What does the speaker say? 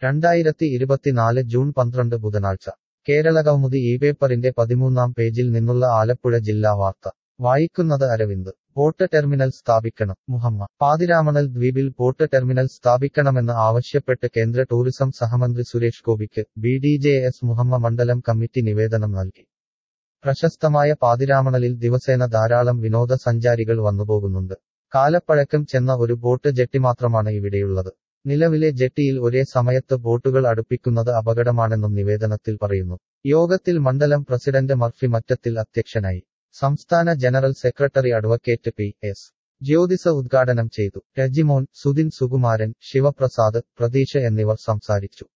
2024 June 12 ബുധനാഴ്ച കേരളകൗമുദി ഈ പേപ്പറിന്റെ 13-ാം പേജിൽ നിന്നുള്ള ആലപ്പുഴ ജില്ലാ വാർത്ത വായിക്കുന്നത് അരവിന്ദ് ബോട്ട് ടെർമിനൽ സ്ഥാപിക്കണം മുഹമ്മ പാതിരാമണൽ ദ്വീപിൽ ബോട്ട് ടെർമിനൽ സ്ഥാപിക്കണമെന്ന് ആവശ്യപ്പെട്ട് കേന്ദ്ര ടൂറിസം സഹമന്ത്രി സുരേഷ് ഗോപിക്ക് BDJS മുഹമ്മ മണ്ഡലം കമ്മിറ്റി നിവേദനം നൽകി. പ്രശസ്തമായ പാതിരാമണലിൽ ദിവസേന ധാരാളം വിനോദസഞ്ചാരികൾ വന്നുപോകുന്നുണ്ട്. കാലപ്പഴക്കം ചെന്ന ഒരു ബോട്ട് ജെട്ടി മാത്രമാണ് ഇവിടെയുള്ളത്. നിലവിലെ ജെട്ടിയിൽ ഒരേ സമയത്ത് ബോട്ടുകൾ അടുപ്പിക്കുന്നത് അപകടമാണെന്നും നിവേദനത്തിൽ പറയുന്നു. യോഗത്തിൽ മണ്ഡലം പ്രസിഡന്റ് മർഫി മറ്റത്തിൽ അധ്യക്ഷനായി. സംസ്ഥാന general secretary advocate PS Jyothisa ഉദ്ഘാടനം ചെയ്തു. രജിമോൻ, സുധിൻ സുകുമാരൻ, ശിവപ്രസാദ്, പ്രതീഷ് എന്നിവർ സംസാരിച്ചു.